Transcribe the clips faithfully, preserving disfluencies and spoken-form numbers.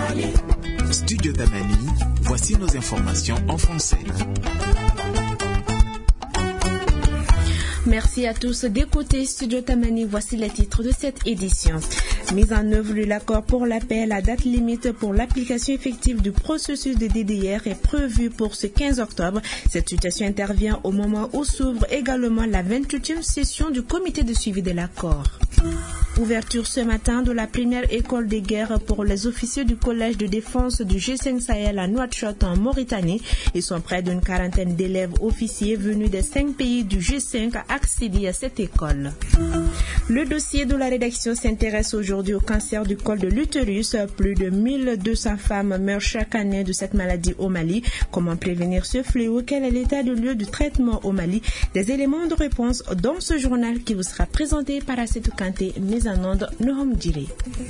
Studio Tamani, voici nos informations en français. Merci à tous d'écouter Studio Tamani. Voici les titres de cette édition. Mise en œuvre de l'accord pour la paix, la date limite pour l'application effective du processus de D D R est prévue pour ce quinze octobre. Cette situation intervient au moment où s'ouvre également la vingt-huitième session du comité de suivi de l'accord. Ouverture ce matin de la première école de guerre pour les officiers du collège de défense du G cinq Sahel à Nouakchott en Mauritanie. Ils sont près d'une quarantaine d'élèves officiers venus des cinq pays du G cinq à accéder à cette école. Le dossier de la rédaction s'intéresse aujourd'hui au cancer du col de l'utérus. Plus de mille deux cents femmes meurent chaque année de cette maladie au Mali. Comment prévenir ce fléau? Quel est l'état de lieu du traitement au Mali? Des éléments de réponse dans ce journal qui vous sera présenté par Assetou Kanté, mise en onde Nohom Djiri.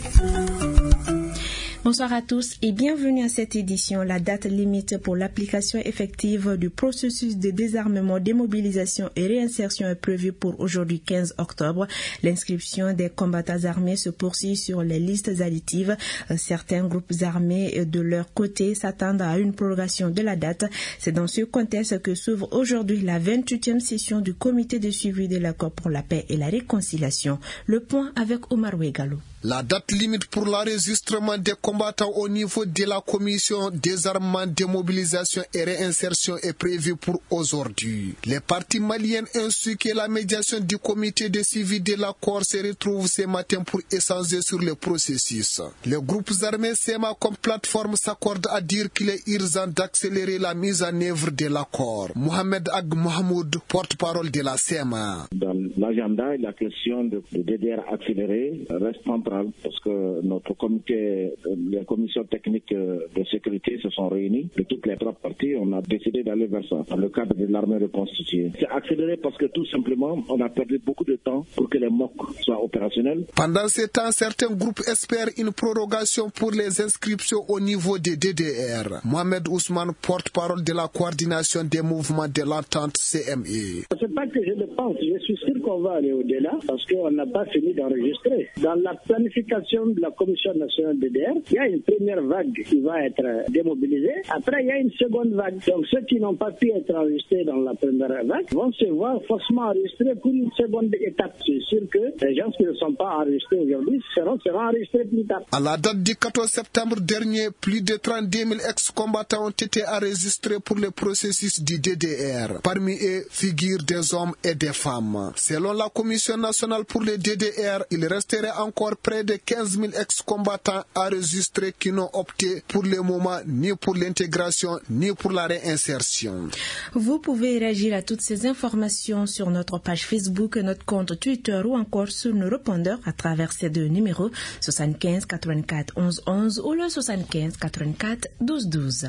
Bonsoir à tous et bienvenue à cette édition. La date limite pour l'application effective du processus de désarmement, démobilisation et réinsertion est prévue pour aujourd'hui quinze octobre. L'inscription des combattants armés se poursuit sur les listes additives. Certains groupes armés de leur côté s'attendent à une prolongation de la date. C'est dans ce contexte que s'ouvre aujourd'hui la vingt-huitième session du comité de suivi de l'accord pour la paix et la réconciliation. Le point avec Omar Ouegalo. La date limite pour l'enregistrement des combattants au niveau de la commission désarmement, démobilisation et réinsertion est prévue pour aujourd'hui. Les parties maliennes ainsi que la médiation du comité de suivi de l'accord se retrouvent ce matin pour échanger sur le processus. Les groupes armés S E M A comme plateforme s'accordent à dire qu'il est urgent d'accélérer la mise en œuvre de l'accord. Mohamed Ag Mohamoud, porte-parole de la S E M A. Dans l'agenda, la question de, de D D R accéléré reste centrale parce que notre comité, les commissions techniques de sécurité se sont réunies de toutes les trois parties. On a décidé d'aller vers ça dans le cadre de l'armée reconstituée. C'est accéléré parce que tout simplement, on a perdu beaucoup de temps pour que les M O C soient opérationnels. Pendant ce temps, certains groupes espèrent une prorogation pour les inscriptions au niveau des D D R. Mohamed Ousmane, porte-parole de la coordination des mouvements de l'entente C M I. C'est pas que je le pense, je suis sûr qu'on va aller au-delà parce qu'on n'a pas fini d'enregistrer. Dans la planification de la Commission nationale D D R, il y a une première vague qui va être démobilisée. Après, il y a une seconde vague. Donc, ceux qui n'ont pas pu être enregistrés dans la première vague vont se voir forcément enregistrés pour une seconde étape. C'est sûr que les gens qui ne sont pas enregistrés aujourd'hui seront, seront enregistrés plus tard. À la date du quatorze septembre dernier, plus de trente-deux mille ex-combattants ont été enregistrés pour le processus du D D R. Parmi eux, figurent des hommes et des femmes. Selon la Commission nationale pour le D D R, il resterait encore près de quinze mille ex-combattants enregistrés qui n'ont opté pour le moment ni pour l'intégration ni pour la réinsertion. Vous pouvez réagir à toutes ces informations sur notre page Facebook, notre compte Twitter ou encore sur nos répondeurs à travers ces deux numéros soixante-quinze quatre-vingt-quatre onze onze ou le soixante-quinze quatre-vingt-quatre douze douze.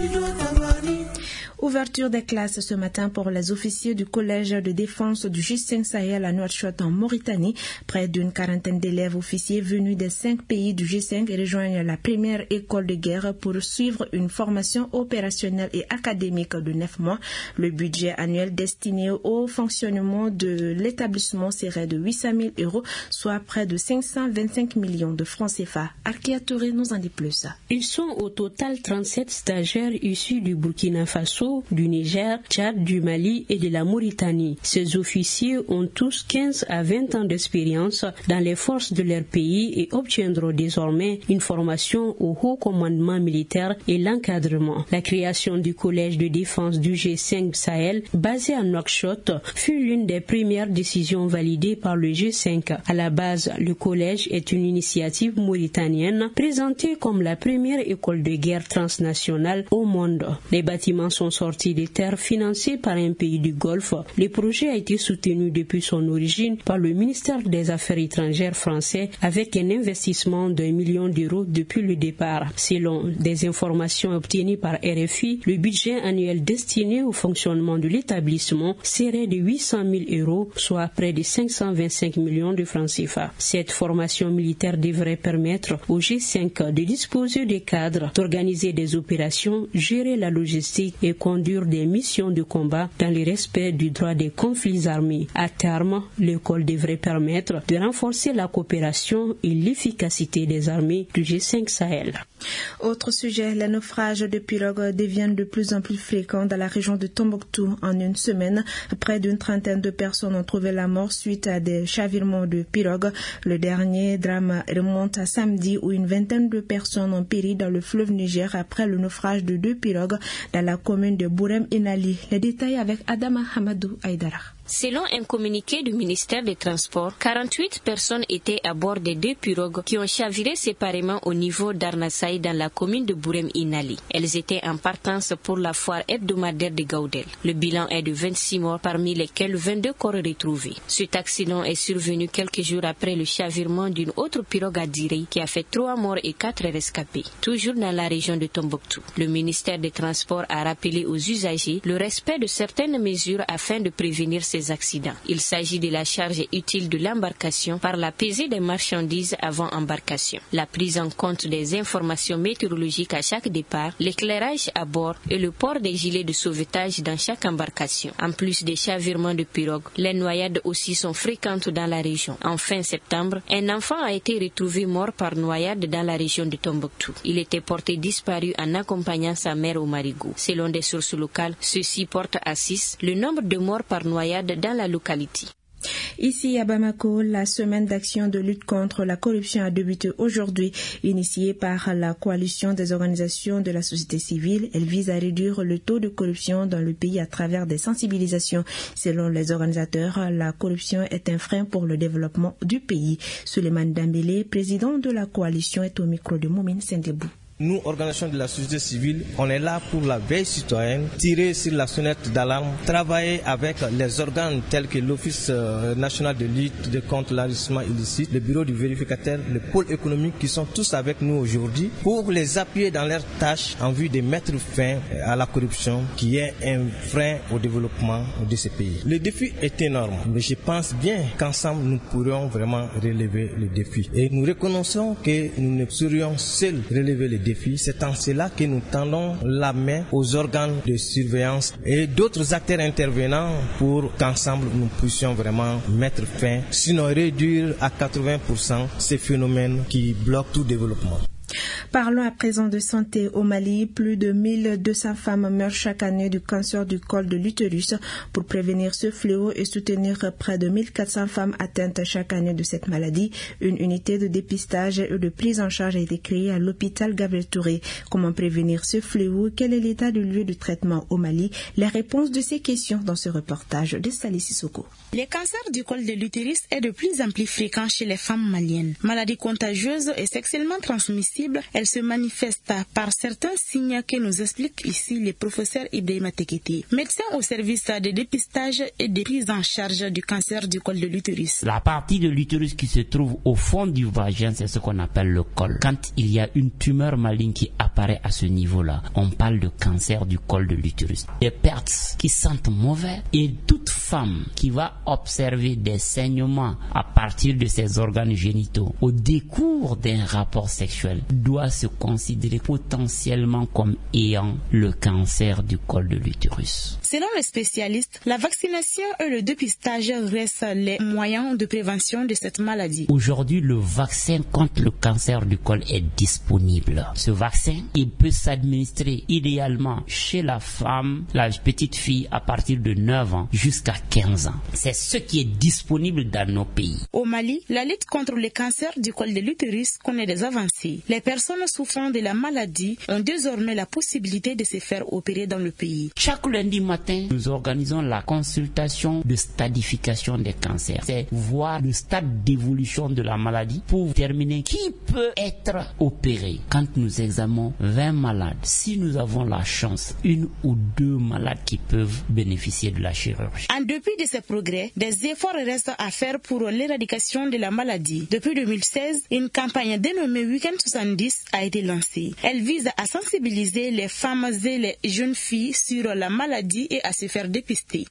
Ouverture des classes ce matin pour les officiers du collège de défense du G cinq Sahel à Nouakchott en Mauritanie. Près d'une quarantaine d'élèves officiers venus des cinq pays du G cinq rejoignent la première école de guerre pour suivre une formation opérationnelle et académique de neuf mois. Le budget annuel destiné au fonctionnement de l'établissement serait de huit cent mille euros, soit près de cinq cent vingt-cinq millions de francs C F A. Arkia Touré nous en dit plus. Ils sont au total trente-sept stagiaires issus du Burkina Faso, du Niger, Tchad, du Mali et de la Mauritanie. Ces officiers ont tous quinze à vingt ans d'expérience dans les forces de leur pays et obtiendront désormais une formation au haut commandement militaire et l'encadrement. La création du collège de défense du G cinq Sahel, basé à Nouakchott, fut l'une des premières décisions validées par le G cinq. À la base, le collège est une initiative mauritanienne présentée comme la première école de guerre transnationale au monde. Les bâtiments sont sortis des terres financés par un pays du Golfe. Le projet a été soutenu depuis son origine par le ministère des Affaires étrangères français avec un investissement d'un million d'euros depuis le départ. Selon des informations obtenues par R F I, le budget annuel destiné au fonctionnement de l'établissement serait de huit cent mille euros, soit près de cinq cent vingt-cinq millions de francs C F A. Cette formation militaire devrait permettre au G cinq de disposer des cadres, d'organiser des opérations, gérer la logistique et conduire des missions de combat dans le respect du droit des conflits armés. À terme, l'école devrait permettre de renforcer la coopération et l'efficacité des armées du G cinq. cinq Sahel. Autre sujet, les naufrages de pirogues deviennent de plus en plus fréquents dans la région de Tombouctou. En une semaine, près d'une trentaine de personnes ont trouvé la mort suite à des chavirements de pirogues. Le dernier drame remonte à samedi où une vingtaine de personnes ont péri dans le fleuve Niger après le naufrage de deux pirogues dans la commune de Bourem Inali. Les détails avec Adama Hamadou Aïdara. Selon un communiqué du ministère des Transports, quarante-huit personnes étaient à bord des deux pirogues qui ont chaviré séparément au niveau d'Arnasaï dans la commune de Bourem Inali. Elles étaient en partance pour la foire hebdomadaire de Gaoudel. Le bilan est de vingt-six morts, parmi lesquels vingt-deux corps retrouvés. Cet accident est survenu quelques jours après le chavirement d'une autre pirogue à Direy qui a fait trois morts et quatre rescapés, toujours dans la région de Tombouctou. Le ministère des Transports a rappelé aux usagers le respect de certaines mesures afin de prévenir ces accidents. Il s'agit de la charge utile de l'embarcation par la pesée des marchandises avant embarcation, la prise en compte des informations météorologiques à chaque départ, l'éclairage à bord et le port des gilets de sauvetage dans chaque embarcation. En plus des chavirements de pirogues, les noyades aussi sont fréquentes dans la région. En fin septembre, un enfant a été retrouvé mort par noyade dans la région de Tombouctou. Il était porté disparu en accompagnant sa mère au Marigot. Selon des sources locales, ceci porte à six le nombre de morts par noyade dans la localité. Ici à Bamako, la semaine d'action de lutte contre la corruption a débuté aujourd'hui. Initiée par la coalition des organisations de la société civile, elle vise à réduire le taux de corruption dans le pays à travers des sensibilisations. Selon les organisateurs, la corruption est un frein pour le développement du pays. Souleymane Dambélé, président de la coalition, est au micro de Moumine Sendebou. Nous, organisations de la société civile, on est là pour la veille citoyenne, tirer sur la sonnette d'alarme, travailler avec les organes tels que l'Office national de lutte contre l'enrichissement illicite, le bureau du vérificateur, le pôle économique qui sont tous avec nous aujourd'hui pour les appuyer dans leurs tâches en vue de mettre fin à la corruption qui est un frein au développement de ce pays. Le défi est énorme, mais je pense bien qu'ensemble nous pourrions vraiment relever le défi. Et nous reconnaissons que nous ne saurions seuls relever le défi. C'est en cela que nous tendons la main aux organes de surveillance et d'autres acteurs intervenants pour qu'ensemble nous puissions vraiment mettre fin, sinon réduire à quatre-vingts pour cent ces phénomènes qui bloquent tout développement. Parlons à présent de santé. Au Mali, plus de mille deux cents femmes meurent chaque année du cancer du col de l'utérus. Pour prévenir ce fléau et soutenir près de mille quatre cents femmes atteintes chaque année de cette maladie, une unité de dépistage et de prise en charge a été créée à l'hôpital Gabriel Touré. Comment prévenir ce fléau? Quel est l'état du lieu de traitement au Mali? Les réponses de ces questions dans ce reportage de Sali Sissoko. Le cancer du col de l'utérus est de plus en plus fréquent chez les femmes maliennes. Maladie contagieuse et sexuellement transmissible, elle se manifeste par certains signes que nous explique ici le professeur Ibrahima Tekete, médecin au service de dépistage et de prise en charge du cancer du col de l'utérus. La partie de l'utérus qui se trouve au fond du vagin, c'est ce qu'on appelle le col. Quand il y a une tumeur maligne qui apparaît à ce niveau-là, on parle de cancer du col de l'utérus. Des pertes qui sentent mauvais et toute femme qui va observer des saignements à partir de ses organes génitaux au décours d'un rapport sexuel doit se considérer potentiellement comme ayant le cancer du col de l'utérus. Selon les spécialistes, la vaccination et le dépistage restent les moyens de prévention de cette maladie. Aujourd'hui, le vaccin contre le cancer du col est disponible. Ce vaccin, il peut s'administrer idéalement chez la femme, la petite fille à partir de neuf ans jusqu'à quinze ans. C'est ce qui est disponible dans nos pays. Au Mali, la lutte contre le cancer du col de l'utérus connaît des avancées. Les personnes souffrant de la maladie ont désormais la possibilité de se faire opérer dans le pays. Chaque lundi matin, nous organisons la consultation de stadification des cancers. C'est voir le stade d'évolution de la maladie pour déterminer qui peut être opéré. Quand nous examinons vingt malades, si nous avons la chance, une ou deux malades qui peuvent bénéficier de la chirurgie. En dépit de ces progrès, des efforts restent à faire pour l'éradication de la maladie. Depuis deux mille seize, une campagne dénommée Week-end soixante-dix a été lancée. Elle vise à sensibiliser les femmes et les jeunes filles sur la maladie et à se faire dépister.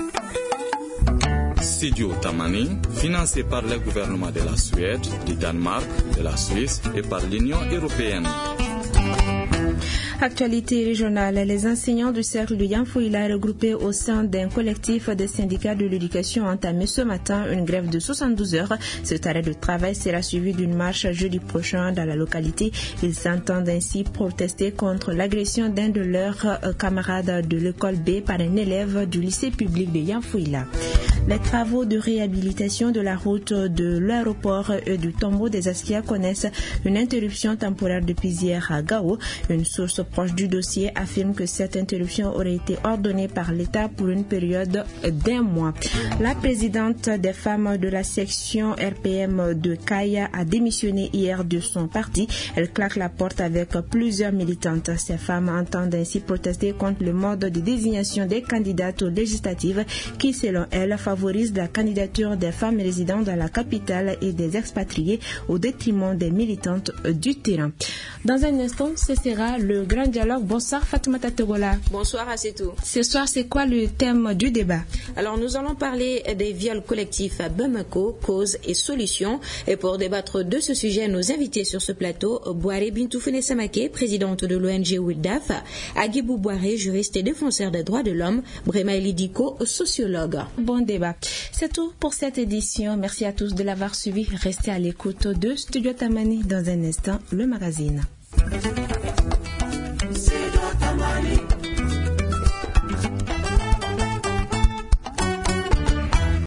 Studio Tamani, financé par le gouvernement de la Suède, du Danemark, de la Suisse et par l'Union européenne. Actualité régionale, les enseignants du cercle de Yamfouila regroupés au sein d'un collectif des syndicats de l'éducation ont entamé ce matin une grève de soixante-douze heures. Cet arrêt de travail sera suivi d'une marche jeudi prochain dans la localité. Ils entendent ainsi protester contre l'agression d'un de leurs camarades de l'école B par un élève du lycée public de Yamfouila. Les travaux de réhabilitation de la route de l'aéroport et du tombeau des Askia connaissent une interruption temporaire depuis hier à Gao. Une source proche du dossier affirme que cette interruption aurait été ordonnée par l'État pour une période d'un mois. La présidente des femmes de la section R P M de Kaya a démissionné hier de son parti. Elle claque la porte avec plusieurs militantes. Ces femmes entendent ainsi protester contre le mode de désignation des candidates aux législatives qui, selon elles, favorise la candidature des femmes résidant dans la capitale et des expatriés au détriment des militantes du terrain. Dans un instant, ce sera le grand dialogue. Bonsoir Fatoumata Togola. Bonsoir à c'est tout. Ce soir, c'est quoi le thème du débat? Alors, nous allons parler des viols collectifs à Bamako, causes et solutions. Et pour débattre de ce sujet, nos invités sur ce plateau, Boare Bintoufene Samake, présidente de l'O N G WILDAF, Agibou Boare, juriste et défenseur des droits de l'homme, Brema Elidiko, sociologue. Bon débat. C'est tout pour cette édition. Merci à tous de l'avoir suivi. Restez à l'écoute de Studio Tamani. Dans un instant, le magazine.